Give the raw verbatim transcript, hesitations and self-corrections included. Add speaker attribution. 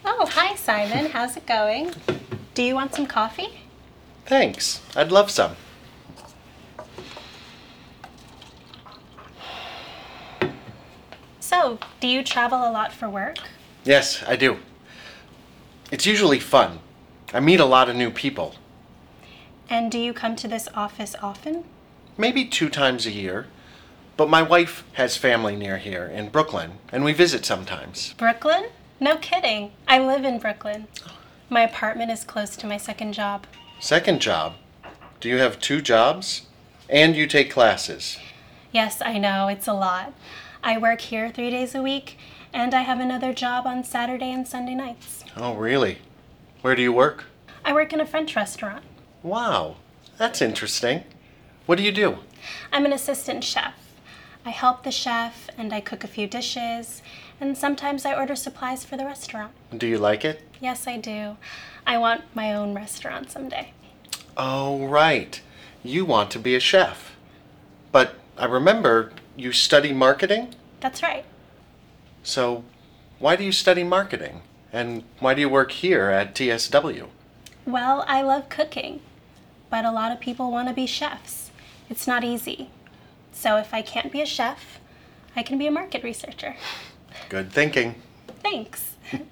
Speaker 1: Oh, hi, Simon. How's it going? Do you want some coffee?
Speaker 2: Thanks. I'd love some.
Speaker 1: So, do you travel a lot for work?
Speaker 2: Yes, I do. It's usually fun. I meet a lot of new people.
Speaker 1: And do you come to this office often?
Speaker 2: Maybe two times a year. But my wife has family near here in Brooklyn, and we visit sometimes.
Speaker 1: Brooklyn? No kidding. I live in Brooklyn. My apartment is close to my second job.
Speaker 2: Second job? Do you have two jobs? And you take classes?
Speaker 1: Yes, I know. It's a lot. I work here three days a week, and I have another job on Saturday and Sunday nights.
Speaker 2: Oh, really? Where do you work?
Speaker 1: I work in a French restaurant.
Speaker 2: Wow, that's interesting. What do you do?
Speaker 1: I'm an assistant chef. I help the chef, and I cook a few dishes, and sometimes I order supplies for the restaurant.
Speaker 2: Do you like it?
Speaker 1: Yes, I do. I want my own restaurant someday.
Speaker 2: Oh, right. You want to be a chef. But I remember you study marketing?
Speaker 1: That's right.
Speaker 2: So, why do you study marketing? And why do you work here at T S W?
Speaker 1: Well, I love cooking, but a lot of people want to be chefs. It's not easy. So if I can't be a chef, I can be a market researcher.
Speaker 2: Good thinking.
Speaker 1: Thanks.